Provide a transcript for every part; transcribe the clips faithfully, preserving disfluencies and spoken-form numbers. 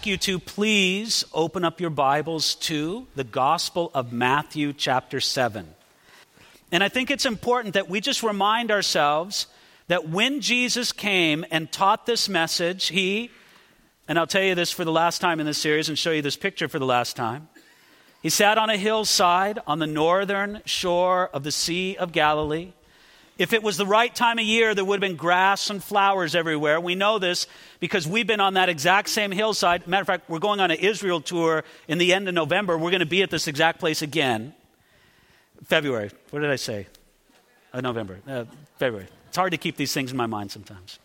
you to please open up your Bibles to the Gospel of Matthew chapter seven. And I think it's important that we just remind ourselves that when Jesus came and taught this message, he, and I'll tell you this for the last time in this series and show you this picture for the last time, he sat on a hillside on the northern shore of the Sea of Galilee. If it was the right time of year, there would have been grass and flowers everywhere. We know this because we've been on that exact same hillside. Matter of fact, we're going on an Israel tour in the end of November. We're going to be at this exact place again. February. What did I say? Uh, November. Uh, February. It's hard to keep these things in my mind sometimes.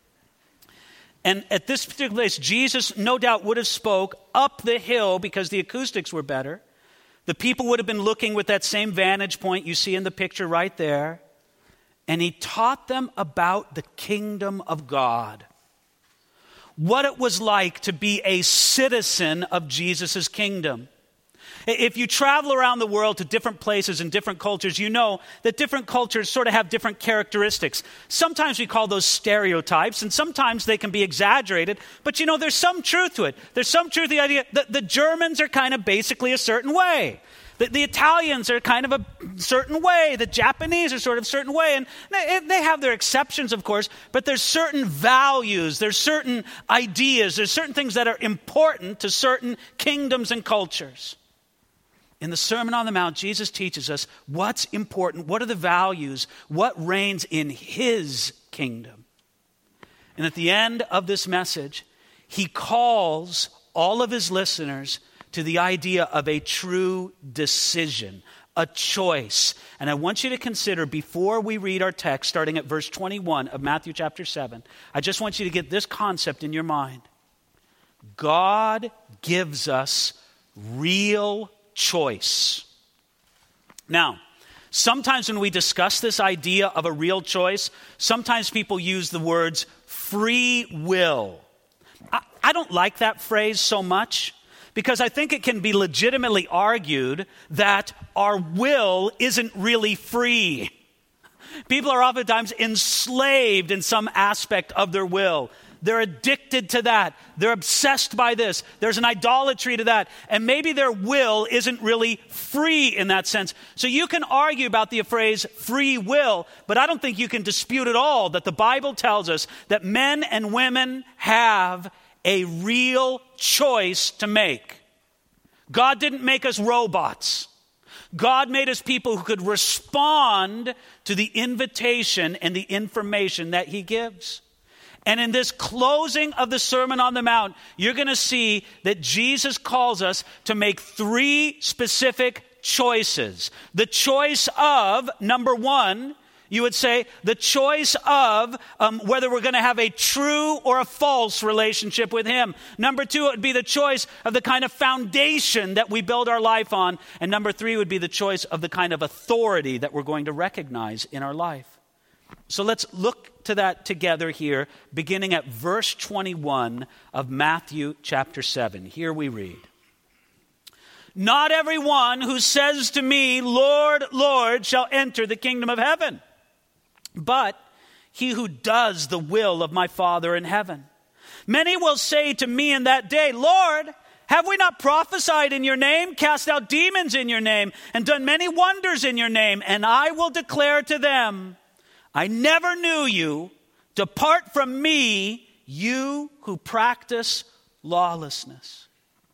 And at this particular place, Jesus no doubt would have spoke up the hill because the acoustics were better. The people would have been looking with that same vantage point you see in the picture right there. And he taught them about the kingdom of God. What it was like to be a citizen of Jesus' kingdom. If you travel around the world to different places and different cultures, you know that different cultures sort of have different characteristics. Sometimes we call those stereotypes, and sometimes they can be exaggerated. But you know, there's some truth to it. There's some truth to the idea that the Germans are kind of basically a certain way. The, the Italians are kind of a certain way. The Japanese are sort of a certain way. And they, they have their exceptions, of course, but there's certain values, there's certain ideas, there's certain things that are important to certain kingdoms and cultures. In the Sermon on the Mount, Jesus teaches us what's important, what are the values, what reigns in his kingdom. And at the end of this message, he calls all of his listeners to the idea of a true decision, a choice. And I want you to consider, before we read our text, starting at verse twenty-one of Matthew chapter seven, I just want you to get this concept in your mind. God gives us real choice. Now, sometimes when we discuss this idea of a real choice, sometimes people use the words free will. I, I don't like that phrase so much, because I think it can be legitimately argued that our will isn't really free. People are oftentimes enslaved in some aspect of their will. They're addicted to that. They're obsessed by this. There's an idolatry to that. And maybe their will isn't really free in that sense. So you can argue about the phrase free will, but I don't think you can dispute at all that the Bible tells us that men and women have a real choice to make. God didn't make us robots. God made us people who could respond to the invitation and the information that he gives. And in this closing of the Sermon on the Mount, you're going to see that Jesus calls us to make three specific choices. The choice of, number one, you would say the choice of um, whether we're going to have a true or a false relationship with him. Number two, it would be the choice of the kind of foundation that we build our life on. And number three would be the choice of the kind of authority that we're going to recognize in our life. So let's look to that together here, beginning at verse twenty-one of Matthew chapter seven. Here we read. Not everyone who says to me, Lord, Lord, shall enter the kingdom of heaven, but he who does the will of my Father in heaven. Many will say to me in that day, Lord, have we not prophesied in your name, cast out demons in your name, and done many wonders in your name? And I will declare to them, I never knew you. Depart from me, you who practice lawlessness.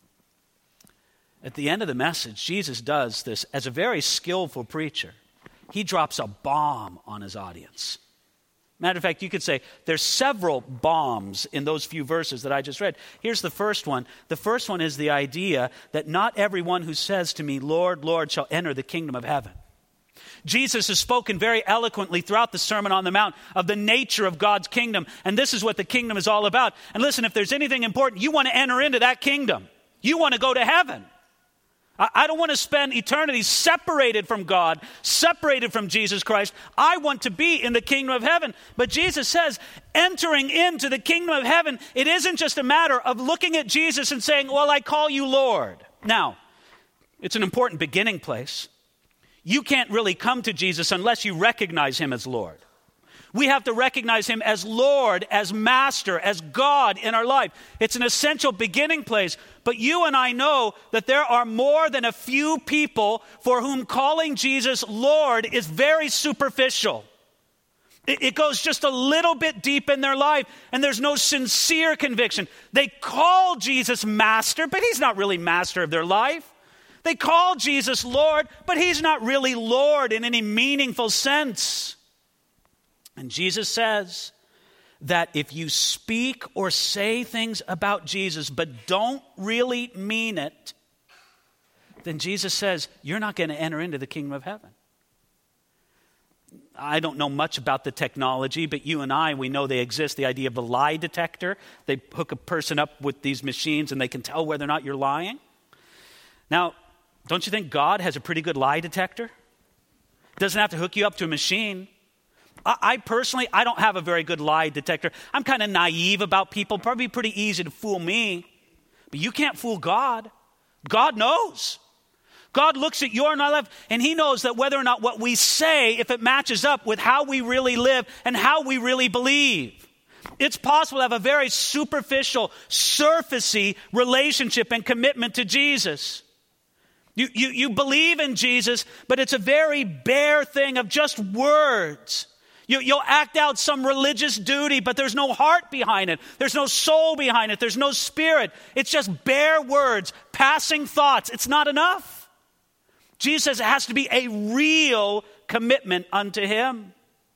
At the end of the message, Jesus does this as a very skillful preacher. He drops a bomb on his audience. Matter of fact, you could say there's several bombs in those few verses that I just read. Here's the first one. The first one is the idea that not everyone who says to me, Lord, Lord, shall enter the kingdom of heaven. Jesus has spoken very eloquently throughout the Sermon on the Mount of the nature of God's kingdom. And this is what the kingdom is all about. And listen, if there's anything important, you want to enter into that kingdom. You want to go to heaven. I don't want to spend eternity separated from God, separated from Jesus Christ. I want to be in the kingdom of heaven. But Jesus says, entering into the kingdom of heaven, it isn't just a matter of looking at Jesus and saying, well, I call you Lord. Now, it's an important beginning place. You can't really come to Jesus unless you recognize him as Lord. We have to recognize him as Lord, as Master, as God in our life. It's an essential beginning place. But you and I know that there are more than a few people for whom calling Jesus Lord is very superficial. It, it goes just a little bit deep in their life, and there's no sincere conviction. They call Jesus Master, but he's not really Master of their life. They call Jesus Lord, but he's not really Lord in any meaningful sense. And Jesus says that if you speak or say things about Jesus but don't really mean it, then Jesus says you're not going to enter into the kingdom of heaven. I don't know much about the technology, but you and I, we know they exist. The idea of the lie detector. They hook a person up with these machines and they can tell whether or not you're lying. Now, don't you think God has a pretty good lie detector? Doesn't have to hook you up to a machine. I, I personally, I don't have a very good lie detector. I'm kind of naive about people. Probably pretty easy to fool me. But you can't fool God. God knows. God looks at your and my life, and he knows that whether or not what we say, if it matches up with how we really live and how we really believe. It's possible to have a very superficial, surfacey relationship and commitment to Jesus. You, you, you believe in Jesus, but it's a very bare thing of just words. You, you'll act out some religious duty, but there's no heart behind it. There's no soul behind it. There's no spirit. It's just bare words, passing thoughts. It's not enough. Jesus says it has to be a real commitment unto him.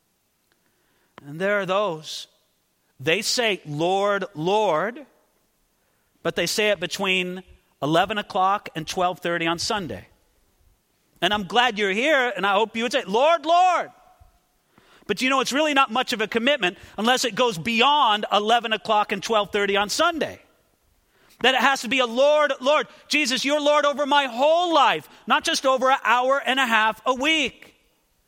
And there are those. They say, Lord, Lord, but they say it between eleven o'clock and twelve thirty on Sunday. And I'm glad you're here, and I hope you would say, Lord, Lord. But you know, it's really not much of a commitment unless it goes beyond eleven o'clock and twelve thirty on Sunday. That it has to be a Lord, Lord. Jesus, you're Lord over my whole life, not just over an hour and a half a week.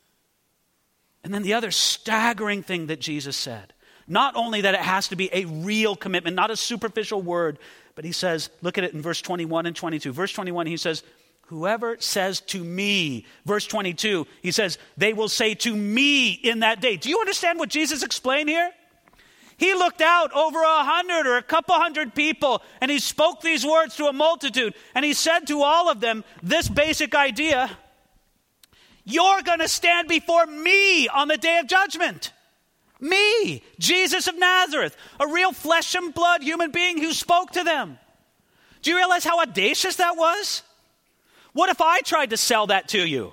And then the other staggering thing that Jesus said, not only that it has to be a real commitment, not a superficial word, but he says, look at it in verse twenty-one and twenty-two. Verse twenty-one, he says, whoever says to me, verse twenty-two, he says, they will say to me in that day. Do you understand what Jesus explained here? He looked out over a hundred or a couple hundred people, and he spoke these words to a multitude, and he said to all of them this basic idea: you're going to stand before me on the day of judgment. Me, Jesus of Nazareth, a real flesh and blood human being who spoke to them. Do you realize how audacious that was? What if I tried to sell that to you?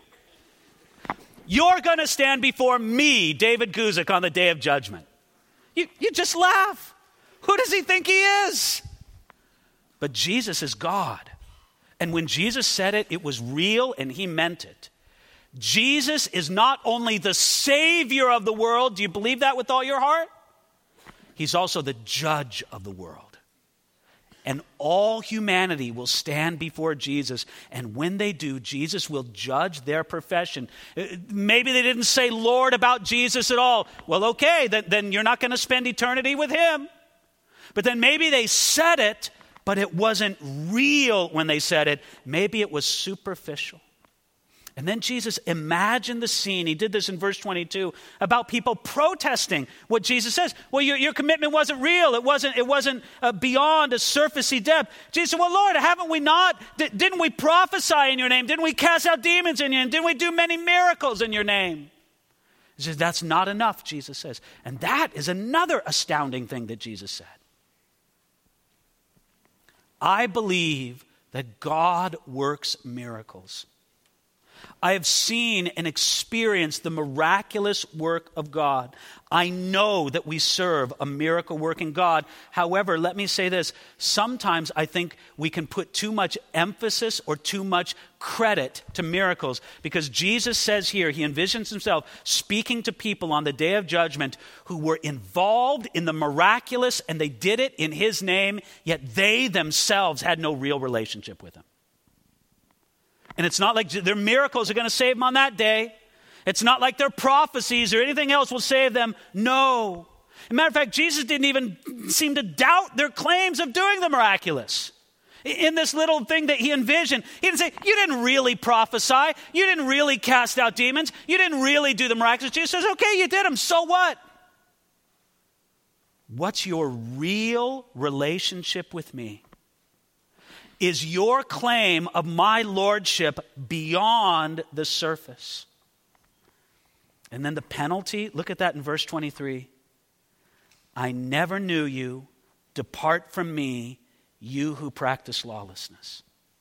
You're going to stand before me, David Guzik, on the day of judgment. You, you just laugh. Who does he think he is? But Jesus is God. And when Jesus said it, it was real and he meant it. Jesus is not only the Savior of the world. Do you believe that with all your heart? He's also the judge of the world. And all humanity will stand before Jesus. And when they do, Jesus will judge their profession. Maybe they didn't say Lord about Jesus at all. Well, okay, then, then you're not going to spend eternity with him. But then maybe they said it, but it wasn't real when they said it. Maybe it was superficial. And then Jesus imagined the scene. He did this in verse twenty-two about people protesting what Jesus says. Well, your, your commitment wasn't real. It wasn't, it wasn't uh, beyond a surfacey depth. Jesus said, well, Lord, haven't we not? D- didn't we prophesy in your name? Didn't we cast out demons in your name? Didn't we do many miracles in your name? He says, that's not enough, Jesus says. And that is another astounding thing that Jesus said. I believe that God works miracles. I have seen and experienced the miraculous work of God. I know that we serve a miracle-working God. However, let me say this. Sometimes I think we can put too much emphasis or too much credit to miracles, because Jesus says here, he envisions himself speaking to people on the day of judgment who were involved in the miraculous, and they did it in his name, yet they themselves had no real relationship with him. And it's not like their miracles are going to save them on that day. It's not like their prophecies or anything else will save them. No. As a matter of fact, Jesus didn't even seem to doubt their claims of doing the miraculous. In this little thing that he envisioned, he didn't say, you didn't really prophesy. You didn't really cast out demons. You didn't really do the miraculous. Jesus says, okay, you did them. So what? What's your real relationship with me? Is your claim of my lordship beyond the surface? And then the penalty, look at that in verse twenty-three. I never knew you. Depart from me, you who practice lawlessness.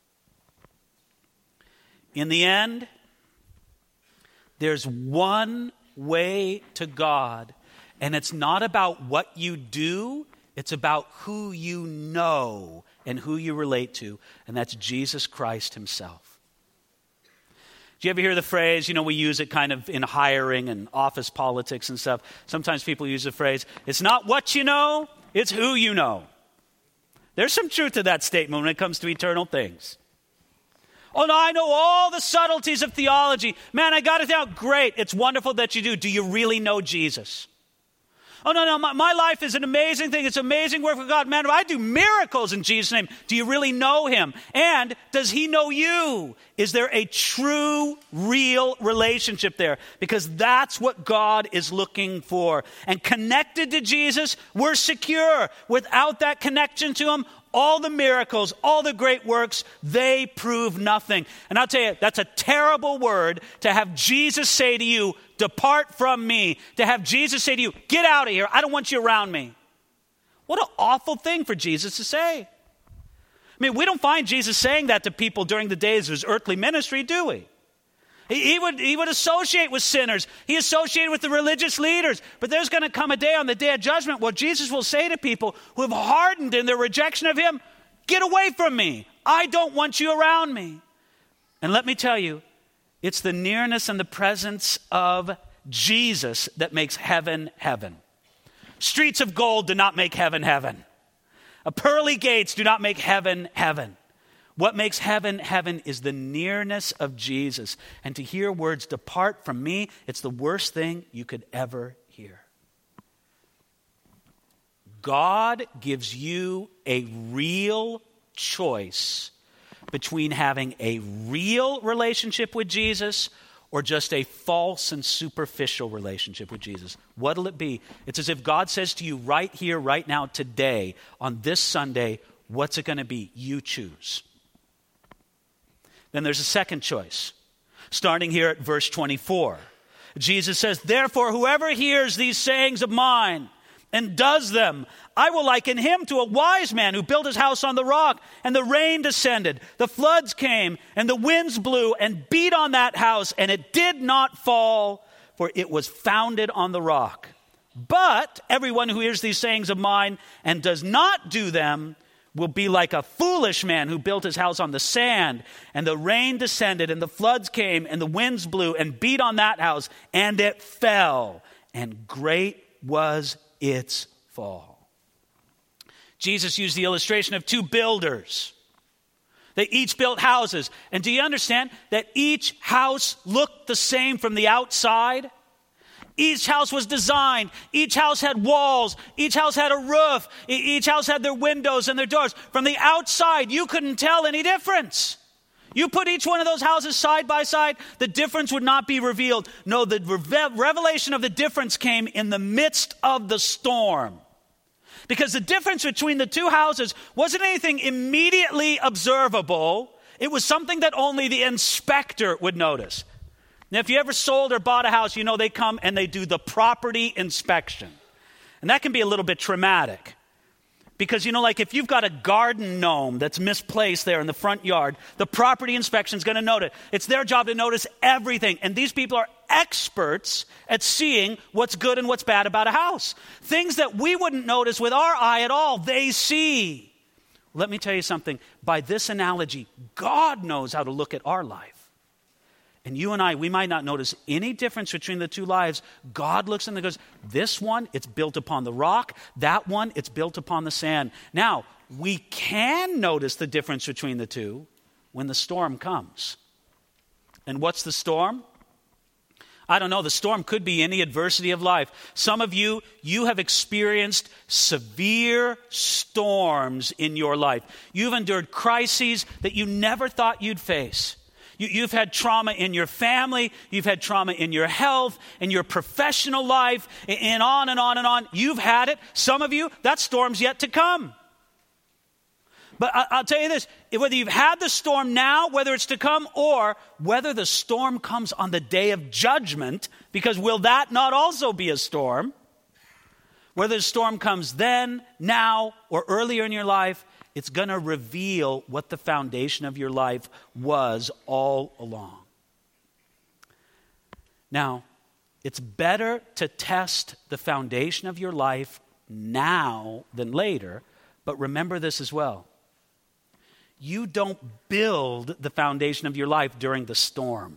In the end, there's one way to God, and it's not about what you do, it's about who you know and who you relate to, and that's Jesus Christ himself. Do you ever hear the phrase, you know, we use it kind of in hiring and office politics and stuff. Sometimes people use the phrase, it's not what you know, it's who you know. There's some truth to that statement when it comes to eternal things. Oh, no, I know all the subtleties of theology. Man, I got it down. Great. It's wonderful that you do. Do you really know Jesus? Oh, no, no, my, my life is an amazing thing. It's amazing work with God. Man, if I do miracles in Jesus' name, do you really know him? And does he know you? Is there a true, real relationship there? Because that's what God is looking for. And connected to Jesus, we're secure. Without that connection to him, all the miracles, all the great works, they prove nothing. And I'll tell you, that's a terrible word to have Jesus say to you, depart from me. To have Jesus say to you, get out of here. I don't want you around me. What an awful thing for Jesus to say. I mean, we don't find Jesus saying that to people during the days of his earthly ministry, do we? He, he, would, he would associate with sinners. He associated with the religious leaders. But there's going to come a day on the day of judgment where Jesus will say to people who have hardened in their rejection of him, get away from me. I don't want you around me. And let me tell you, it's the nearness and the presence of Jesus that makes heaven heaven. Streets of gold do not make heaven heaven. A pearly gates do not make heaven heaven. What makes heaven heaven is the nearness of Jesus. And to hear words, depart from me, it's the worst thing you could ever hear. God gives you a real choice between having a real relationship with Jesus or just a false and superficial relationship with Jesus. What'll it be? It's as if God says to you right here, right now, today, on this Sunday, what's it going to be? You choose. Then there's a second choice, starting here at verse twenty-four. Jesus says, therefore, whoever hears these sayings of mine and does them, I will liken him to a wise man who built his house on the rock, and the rain descended, the floods came, and the winds blew and beat on that house, and it did not fall, for it was founded on the rock. But everyone who hears these sayings of mine and does not do them will be like a foolish man who built his house on the sand, and the rain descended, and the floods came, and the winds blew and beat on that house, and it fell, and great was its fall. Jesus used the illustration of two builders. They each built houses. And do you understand that each house looked the same from the outside? Each house was designed. Each house had walls. Each house had a roof. Each house had their windows and their doors. From the outside, you couldn't tell any difference. You put each one of those houses side by side, the difference would not be revealed. No, the reve- revelation of the difference came in the midst of the storm. Because the difference between the two houses wasn't anything immediately observable. It was something that only the inspector would notice. Now, if you ever sold or bought a house, you know they come and they do the property inspection. And that can be a little bit traumatic. Because, you know, like if you've got a garden gnome that's misplaced there in the front yard, the property inspection is going to note it. It's their job to notice everything. And these people are experts at seeing what's good and what's bad about a house. Things that we wouldn't notice with our eye at all, they see. Let me tell you something. By this analogy, God knows how to look at our life. And you and I, we might not notice any difference between the two lives. God looks and goes, this one, it's built upon the rock. That one, it's built upon the sand. Now, we can notice the difference between the two when the storm comes. And what's the storm? I don't know. The storm could be any adversity of life. Some of you, you have experienced severe storms in your life. You've endured crises that you never thought you'd face. You, you've had trauma in your family. You've had trauma in your health, in your professional life, and on and on and on. You've had it. Some of you, that storm's yet to come. But I, I'll tell you this, whether you've had the storm now, whether it's to come, or whether the storm comes on the day of judgment, because will that not also be a storm? Whether the storm comes then, now, or earlier in your life, it's going to reveal what the foundation of your life was all along. Now, it's better to test the foundation of your life now than later, but remember this as well. You don't build the foundation of your life during the storm.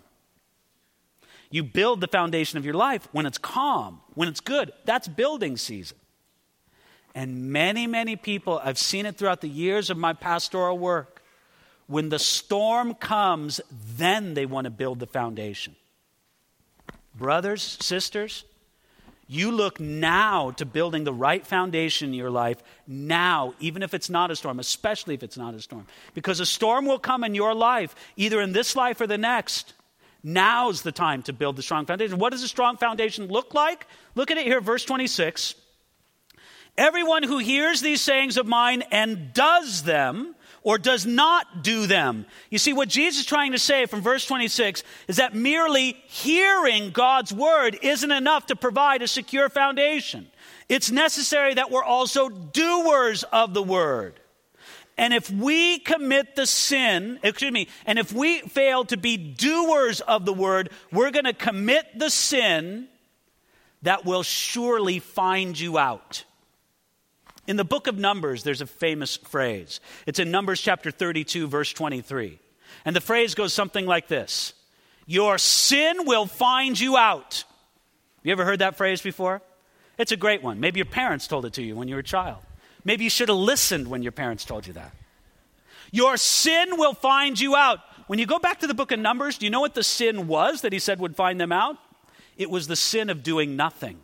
You build the foundation of your life when it's calm, when it's good. That's building season. And many, many people, I've seen it throughout the years of my pastoral work, when the storm comes, then they want to build the foundation. Brothers, sisters, you look now to building the right foundation in your life now, even if it's not a storm, especially if it's not a storm. Because a storm will come in your life, either in this life or the next. Now's the time to build the strong foundation. What does a strong foundation look like? Look at it here, verse twenty-six. Everyone who hears these sayings of mine and does them, or does not do them. You see, what Jesus is trying to say from verse twenty-six is that merely hearing God's word isn't enough to provide a secure foundation. It's necessary that we're also doers of the word. And if we commit the sin, excuse me, and if we fail to be doers of the word, we're going to commit the sin that will surely find you out. In the book of Numbers, there's a famous phrase. It's in Numbers chapter thirty-two, verse twenty-three. And the phrase goes something like this. Your sin will find you out. You ever heard that phrase before? It's a great one. Maybe your parents told it to you when you were a child. Maybe you should have listened when your parents told you that. Your sin will find you out. When you go back to the book of Numbers, do you know what the sin was that he said would find them out? It was the sin of doing nothing.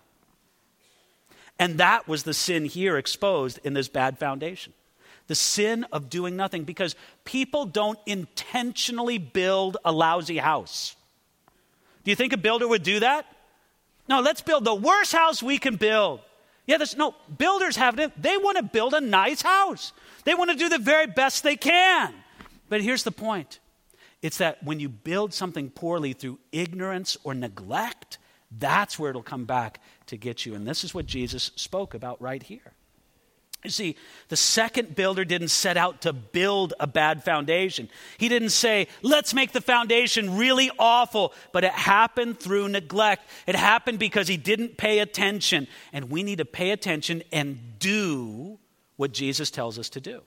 And that was the sin here exposed in this bad foundation. The sin of doing nothing, because people don't intentionally build a lousy house. Do you think a builder would do that? No, let's build the worst house we can build. Yeah, there's no, builders have it. They want to build a nice house. They want to do the very best they can. But here's the point. It's that when you build something poorly through ignorance or neglect, that's where it'll come back to get you. And this is what Jesus spoke about right here. You see, the second builder didn't set out to build a bad foundation. He didn't say, let's make the foundation really awful. But it happened through neglect. It happened because he didn't pay attention. And we need to pay attention and do what Jesus tells us to do.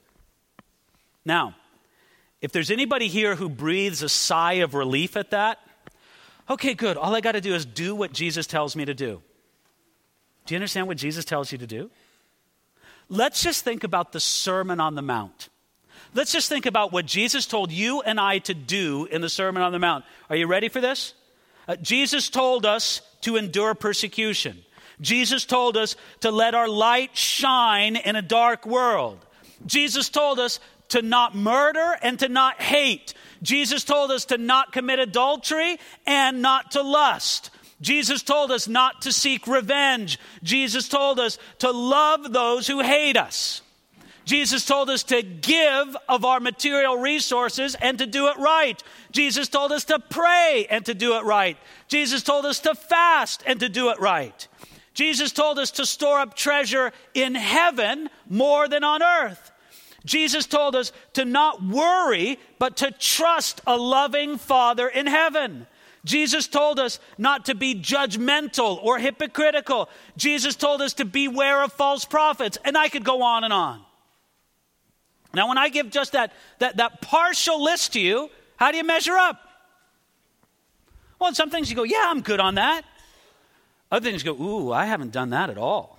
Now, if there's anybody here who breathes a sigh of relief at that, okay, good. All I got to do is do what Jesus tells me to do. Do you understand what Jesus tells you to do? Let's just think about the Sermon on the Mount. Let's just think about what Jesus told you and I to do in the Sermon on the Mount. Are you ready for this? Uh, Jesus told us to endure persecution. Jesus told us to let our light shine in a dark world. Jesus told us to not murder and to not hate. Jesus told us to not commit adultery and not to lust. Jesus told us not to seek revenge. Jesus told us to love those who hate us. Jesus told us to give of our material resources and to do it right. Jesus told us to pray and to do it right. Jesus told us to fast and to do it right. Jesus told us to store up treasure in heaven more than on earth. Jesus told us to not worry, but to trust a loving Father in heaven. Jesus told us not to be judgmental or hypocritical. Jesus told us to beware of false prophets. And I could go on and on. Now, when I give just that, that, that partial list to you, how do you measure up? Well, some things you go, yeah, I'm good on that. Other things go, ooh, I haven't done that at all.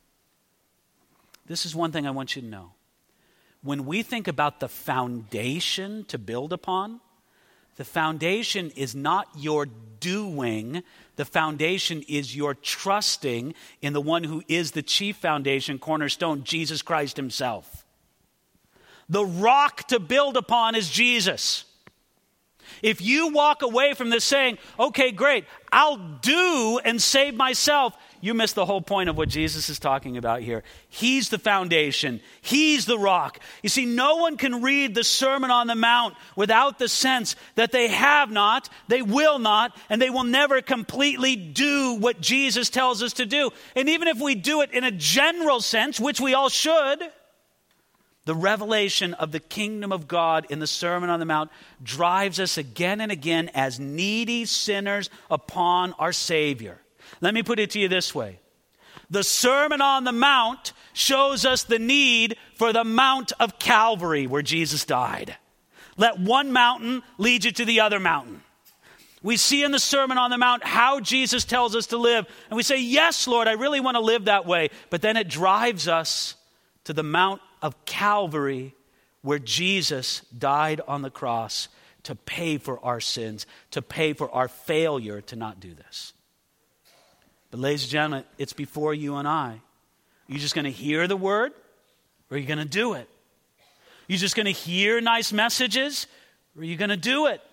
This is one thing I want you to know. When we think about the foundation to build upon, the foundation is not your doing. The foundation is your trusting in the one who is the chief foundation, cornerstone, Jesus Christ himself. The rock to build upon is Jesus. If you walk away from this saying, okay, great, I'll do and save myself, you miss the whole point of what Jesus is talking about here. He's the foundation. He's the rock. You see, no one can read the Sermon on the Mount without the sense that they have not, they will not, and they will never completely do what Jesus tells us to do. And even if we do it in a general sense, which we all should, the revelation of the kingdom of God in the Sermon on the Mount drives us again and again as needy sinners upon our Savior. Let me put it to you this way. The Sermon on the Mount shows us the need for the Mount of Calvary where Jesus died. Let one mountain lead you to the other mountain. We see in the Sermon on the Mount how Jesus tells us to live. And we say, yes, Lord, I really want to live that way. But then it drives us to the Mount of Calvary where Jesus died on the cross to pay for our sins, to pay for our failure to not do this. But ladies and gentlemen, it's before you and I. Are you just going to hear the word or are you going to do it? Are you just going to hear nice messages or are you going to do it?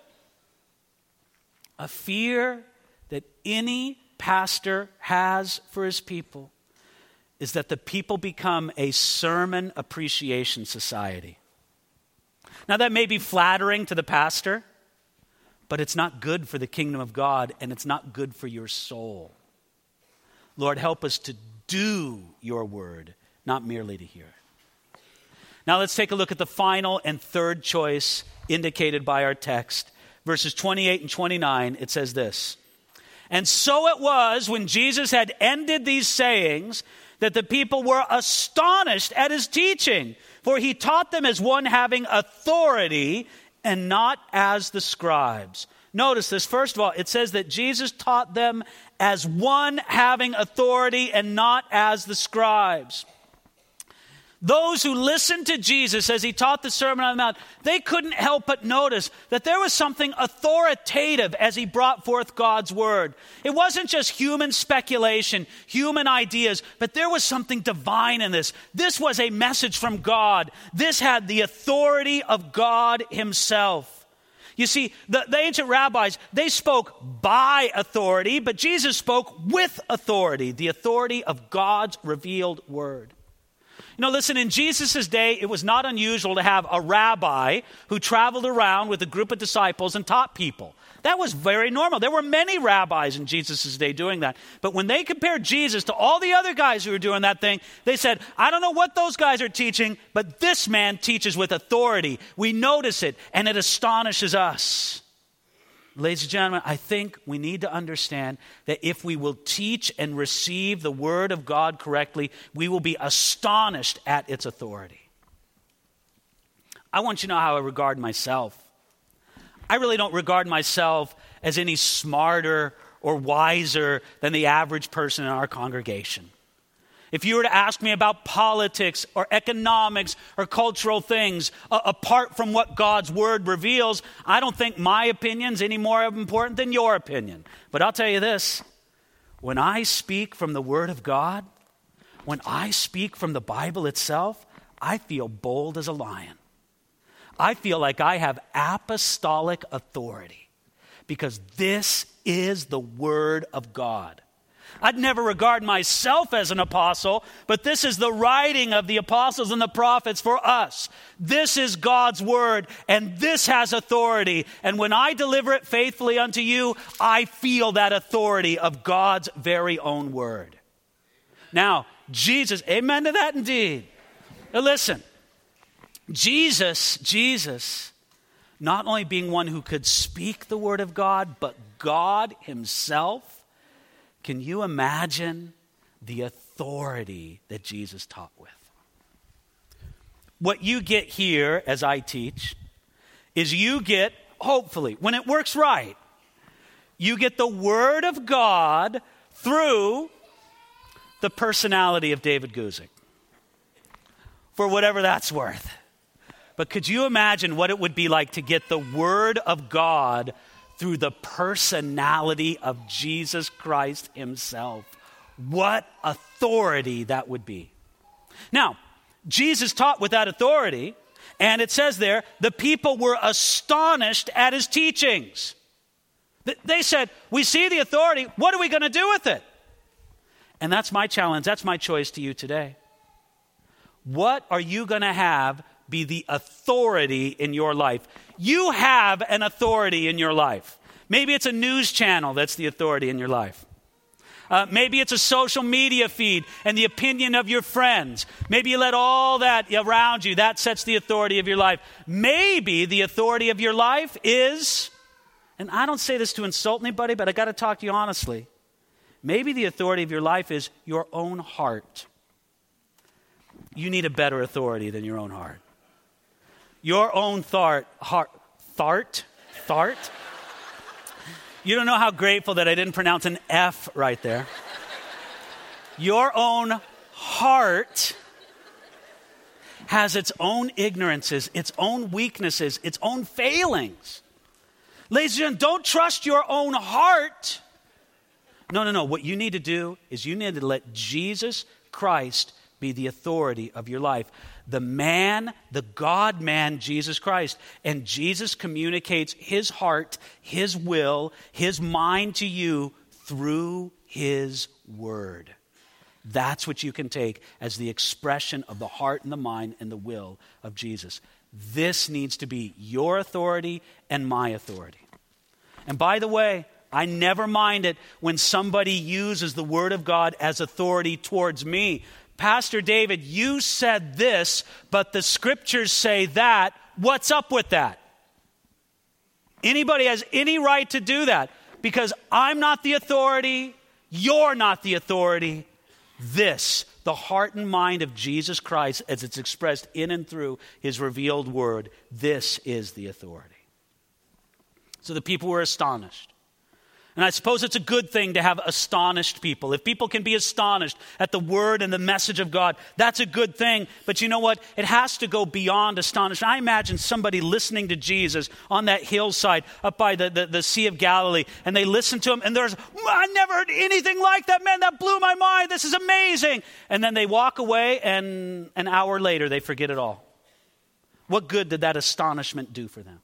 A fear that any pastor has for his people is that the people become a sermon appreciation society. Now that may be flattering to the pastor, but it's not good for the kingdom of God and it's not good for your soul. Lord, help us to do your word, not merely to hear it. Now let's take a look at the final and third choice indicated by our text. Verses twenty-eight and twenty-nine, it says this. And so it was when Jesus had ended these sayings that the people were astonished at his teaching, for he taught them as one having authority and not as the scribes. Notice this. First of all, it says that Jesus taught them as one having authority and not as the scribes. Those who listened to Jesus as he taught the Sermon on the Mount, they couldn't help but notice that there was something authoritative as he brought forth God's word. It wasn't just human speculation, human ideas, but there was something divine in this. This was a message from God. This had the authority of God himself. You see, the, the ancient rabbis, they spoke by authority, but Jesus spoke with authority, the authority of God's revealed word. You know, listen, in Jesus' day, it was not unusual to have a rabbi who traveled around with a group of disciples and taught people. That was very normal. There were many rabbis in Jesus' day doing that. But when they compared Jesus to all the other guys who were doing that thing, they said, I don't know what those guys are teaching, but this man teaches with authority. We notice it, and it astonishes us. Ladies and gentlemen, I think we need to understand that if we will teach and receive the word of God correctly, we will be astonished at its authority. I want you to know how I regard myself. I really don't regard myself as any smarter or wiser than the average person in our congregation. If you were to ask me about politics or economics or cultural things, uh, apart from what God's word reveals, I don't think my opinion's any more important than your opinion. But I'll tell you this, when I speak from the word of God, when I speak from the Bible itself, I feel bold as a lion. I feel like I have apostolic authority because this is the word of God. I'd never regard myself as an apostle, but this is the writing of the apostles and the prophets for us. This is God's word, and this has authority. And when I deliver it faithfully unto you, I feel that authority of God's very own word. Now, Jesus, amen to that indeed. Now listen, Jesus, Jesus, not only being one who could speak the word of God, but God himself. Can you imagine the authority that Jesus taught with? What you get here as I teach is you get, hopefully, when it works right, you get the word of God through the personality of David Guzik. For whatever that's worth. But could you imagine what it would be like to get the word of God through the personality of Jesus Christ himself? What authority that would be. Now, Jesus taught with that authority, And it says there, the people were astonished at his teachings. They said, we see the authority. What are we going to do with it? And that's my challenge. That's my choice to you today. What are you going to have be the authority in your life? You have an authority in your life. Maybe it's a news channel that's the authority in your life. Uh, maybe it's a social media feed and the opinion of your friends. Maybe you let all that around you, that sets the authority of your life. Maybe the authority of your life is, and I don't say this to insult anybody, but I got to talk to you honestly. Maybe the authority of your life is your own heart. You need a better authority than your own heart. Your own thought, heart, thart, thart. You don't know how grateful that I didn't pronounce an F right there. Your own heart has its own ignorances, its own weaknesses, its own failings. Ladies and gentlemen, don't trust your own heart. No, no, no. What you need to do is you need to let Jesus Christ be the authority of your life. The man, the God-man, Jesus Christ. And Jesus communicates his heart, his will, his mind to you through his word. That's what you can take as the expression of the heart and the mind and the will of Jesus. This needs to be your authority and my authority. And by the way, I never mind it when somebody uses the word of God as authority towards me. Pastor David, you said this, but the scriptures say that. What's up with that? Anybody has any right to do that because I'm not the authority. You're not the authority. This, the heart and mind of Jesus Christ as it's expressed in and through his revealed word, this is the authority. So the people were astonished. And I suppose it's a good thing to have astonished people. If people can be astonished at the word and the message of God, that's a good thing. But you know what? It has to go beyond astonishment. I imagine somebody listening to Jesus on that hillside up by the, the, the Sea of Galilee, and they listen to him, and there's, I never heard anything like that, man. That blew my mind. This is amazing. And then they walk away, and an hour later, they forget it all. What good did that astonishment do for them?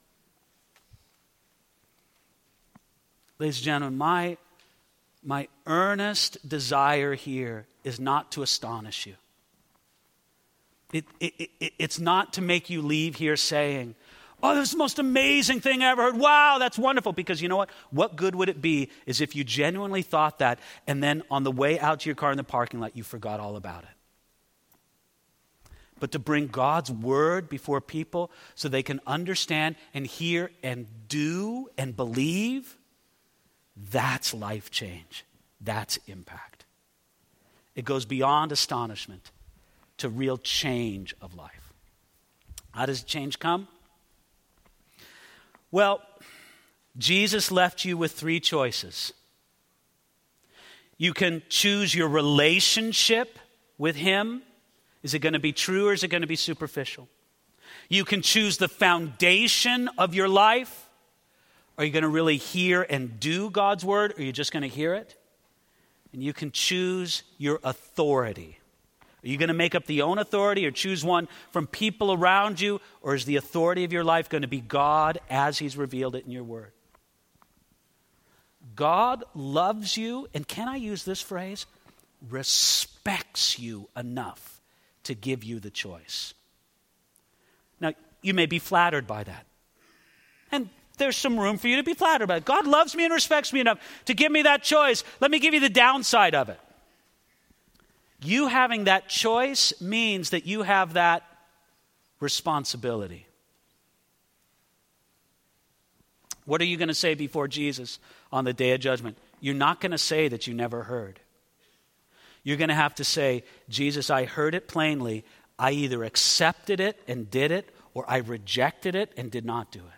Ladies and gentlemen, my, my earnest desire here is not to astonish you. It, it, it, it's not to make you leave here saying, oh, this is the most amazing thing I ever heard. Wow, that's wonderful. Because you know what? What good would it be is if you genuinely thought that and then on the way out to your car in the parking lot, you forgot all about it. But to bring God's word before people so they can understand and hear and do and believe, that's life change. That's impact. It goes beyond astonishment to real change of life. How does change come? Well, Jesus left you with three choices. You can choose your relationship with him. Is it going to be true or is it going to be superficial? You can choose the foundation of your life. Are you going to really hear and do God's word, or are you just going to hear it? And you can choose your authority. Are you going to make up the own authority or choose one from people around you, or is the authority of your life going to be God as he's revealed it in your word? God loves you, and can I use this phrase? Respects you enough to give you the choice. Now, you may be flattered by that. And there's some room for you to be flattered by it. God loves me and respects me enough to give me that choice. Let me give you the downside of it. You having that choice means that you have that responsibility. What are you going to say before Jesus on the day of judgment? You're not going to say that you never heard. You're going to have to say, Jesus, I heard it plainly. I either accepted it and did it, or I rejected it and did not do it.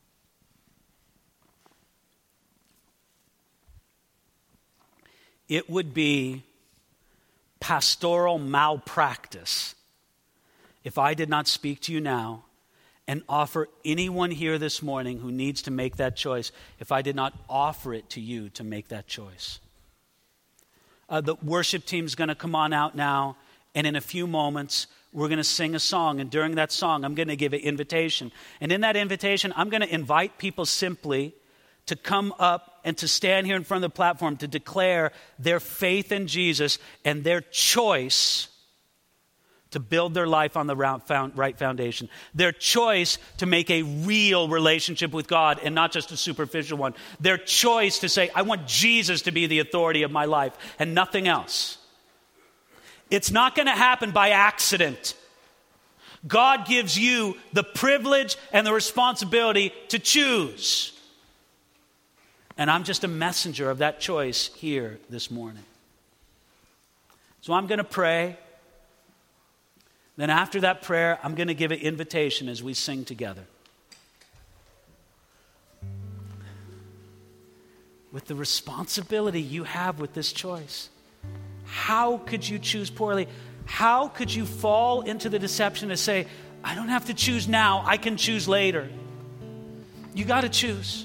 It would be pastoral malpractice if I did not speak to you now and offer anyone here this morning who needs to make that choice, if I did not offer it to you to make that choice. Uh, the worship team's going to come on out now, and in a few moments, we're going to sing a song. And during that song, I'm going to give an invitation. And in that invitation, I'm going to invite people simply to come up and to stand here in front of the platform to declare their faith in Jesus and their choice to build their life on the right foundation. Their choice to make a real relationship with God and not just a superficial one. Their choice to say, I want Jesus to be the authority of my life and nothing else. It's not going to happen by accident. God gives you the privilege and the responsibility to choose. And I'm just a messenger of that choice here this morning. So I'm going to pray. Then after that prayer, I'm going to give an invitation as we sing together. With the responsibility you have with this choice. How could you choose poorly? How could you fall into the deception to say, I don't have to choose now, I can choose later? You got to choose.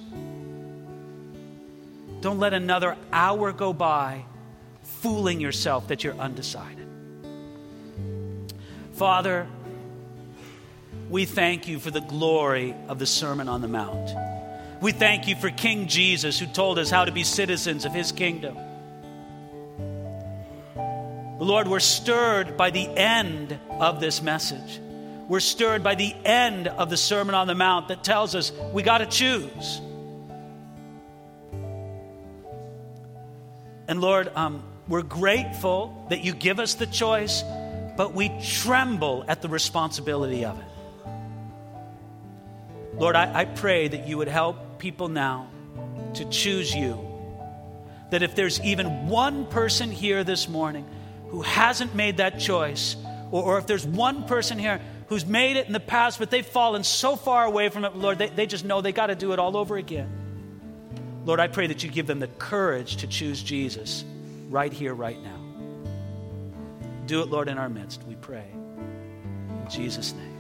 Don't let another hour go by fooling yourself that you're undecided. Father, we thank you for the glory of the Sermon on the Mount. We thank you for King Jesus, who told us how to be citizens of his kingdom. Lord, we're stirred by the end of this message. We're stirred by the end of the Sermon on the Mount that tells us we got to choose. And Lord, um, we're grateful that you give us the choice, but we tremble at the responsibility of it. Lord, I, I pray that you would help people now to choose you. That if there's even one person here this morning who hasn't made that choice, or, or if there's one person here who's made it in the past, but they've fallen so far away from it, Lord, they, they just know they got to do it all over again. Lord, I pray that you give them the courage to choose Jesus right here, right now. Do it, Lord, in our midst, we pray. In Jesus' name.